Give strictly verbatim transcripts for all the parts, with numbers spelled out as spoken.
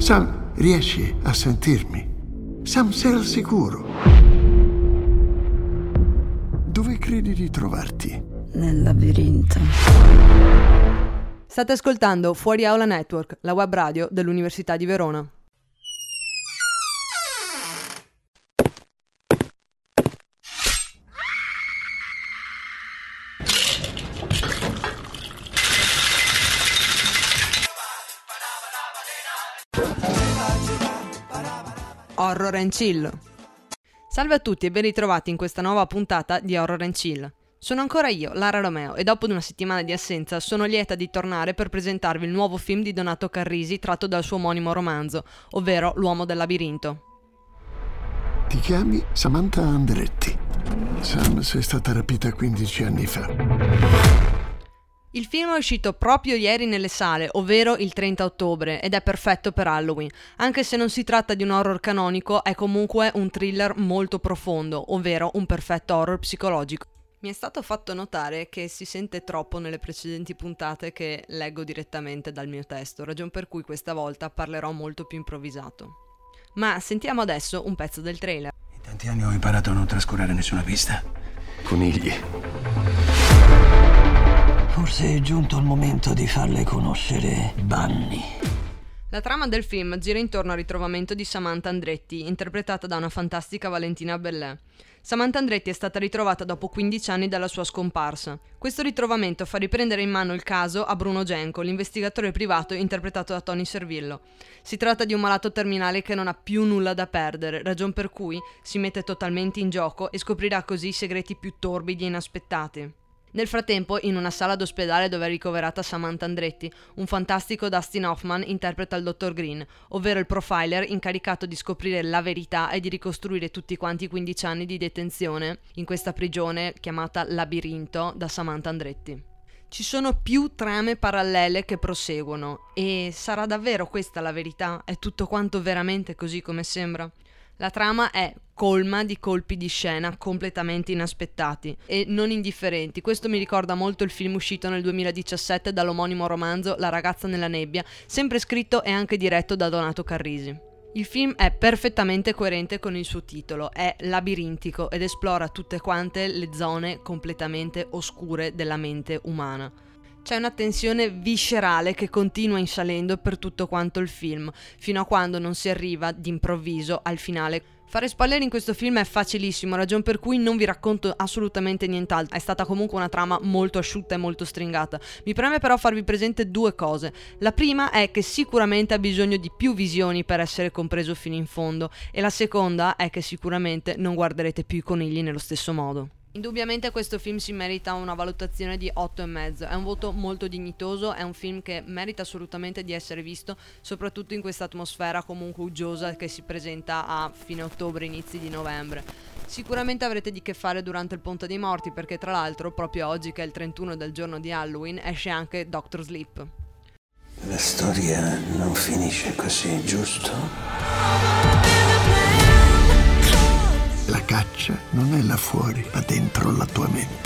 Sam, riesci a sentirmi? Sam, sei al sicuro? Dove credi di trovarti? Nel labirinto. State ascoltando Fuori Aula Network, la web radio dell'Università di Verona. Horror and Chill. Salve a tutti e ben ritrovati in questa nuova puntata di Horror and Chill. Sono ancora io, Lara Romeo, e dopo una settimana di assenza sono lieta di tornare per presentarvi il nuovo film di Donato Carrisi tratto dal suo omonimo romanzo, ovvero L'uomo del labirinto. Ti chiami Samantha Andretti. Sam, sei stata rapita quindici anni fa. Il film è uscito proprio ieri nelle sale, ovvero il trenta ottobre, ed è perfetto per Halloween. Anche se non si tratta di un horror canonico, è comunque un thriller molto profondo, ovvero un perfetto horror psicologico. Mi è stato fatto notare che si sente troppo nelle precedenti puntate che leggo direttamente dal mio testo, ragion per cui questa volta parlerò molto più improvvisato. Ma sentiamo adesso un pezzo del trailer. In tanti anni ho imparato a non trascurare nessuna pista. Conigli. Forse è giunto il momento di farle conoscere Bunny. La trama del film gira intorno al ritrovamento di Samantha Andretti, interpretata da una fantastica Valentina Bellè. Samantha Andretti è stata ritrovata dopo quindici anni dalla sua scomparsa. Questo ritrovamento fa riprendere in mano il caso a Bruno Genco, l'investigatore privato interpretato da Tony Servillo. Si tratta di un malato terminale che non ha più nulla da perdere, ragion per cui si mette totalmente in gioco e scoprirà così i segreti più torbidi e inaspettati. Nel frattempo, in una sala d'ospedale dove è ricoverata Samantha Andretti, un fantastico Dustin Hoffman interpreta il dottor Green, ovvero il profiler incaricato di scoprire la verità e di ricostruire tutti quanti i quindici anni di detenzione in questa prigione chiamata Labirinto da Samantha Andretti. Ci sono più trame parallele che proseguono, e sarà davvero questa la verità? È tutto quanto veramente così come sembra? La trama è colma di colpi di scena completamente inaspettati e non indifferenti. Questo mi ricorda molto il film uscito nel duemiladiciassette dall'omonimo romanzo La ragazza nella nebbia, sempre scritto e anche diretto da Donato Carrisi. Il film è perfettamente coerente con il suo titolo, è labirintico ed esplora tutte quante le zone completamente oscure della mente umana. C'è una tensione viscerale che continua in salendo per tutto quanto il film, fino a quando non si arriva d'improvviso al finale. Fare spoiler in questo film è facilissimo, ragion per cui non vi racconto assolutamente nient'altro. È stata comunque una trama molto asciutta e molto stringata. Mi preme però farvi presente due cose. La prima è che sicuramente ha bisogno di più visioni per essere compreso fino in fondo, e la seconda è che sicuramente non guarderete più i conigli nello stesso modo. Indubbiamente questo film si merita una valutazione di otto e mezzo, è un voto molto dignitoso, è un film che merita assolutamente di essere visto, soprattutto in questa atmosfera comunque uggiosa che si presenta a fine ottobre, inizi di novembre. Sicuramente avrete di che fare durante il Ponte dei Morti, perché tra l'altro proprio oggi, che è il trentuno del giorno di Halloween, esce anche Doctor Sleep. La storia non finisce così, giusto? La caccia non è là fuori, ma dentro la tua mente.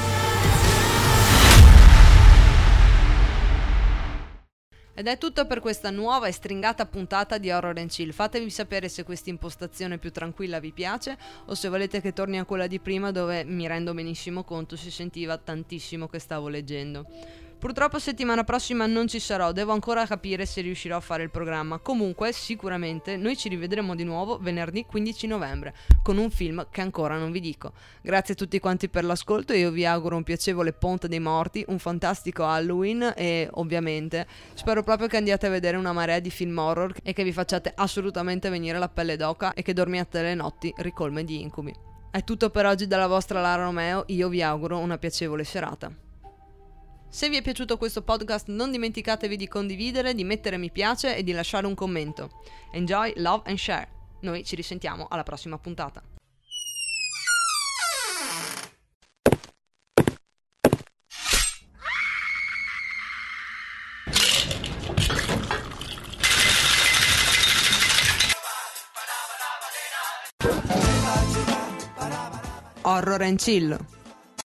Ed è tutto per questa nuova e stringata puntata di Horror and Chill. Fatevi sapere se questa impostazione più tranquilla vi piace o se volete che torni a quella di prima, dove mi rendo benissimo conto si sentiva tantissimo che stavo leggendo. Purtroppo settimana prossima non ci sarò, devo ancora capire se riuscirò a fare il programma. Comunque sicuramente noi ci rivedremo di nuovo venerdì quindici novembre con un film che ancora non vi dico. Grazie a tutti quanti per l'ascolto, io vi auguro un piacevole Ponte dei Morti, un fantastico Halloween e ovviamente spero proprio che andiate a vedere una marea di film horror e che vi facciate assolutamente venire la pelle d'oca e che dormiate le notti ricolme di incubi. È tutto per oggi dalla vostra Lara Romeo, io vi auguro una piacevole serata. Se vi è piaciuto questo podcast non dimenticatevi di condividere, di mettere mi piace e di lasciare un commento. Enjoy, love and share. Noi ci risentiamo alla prossima puntata. Horror and Chill.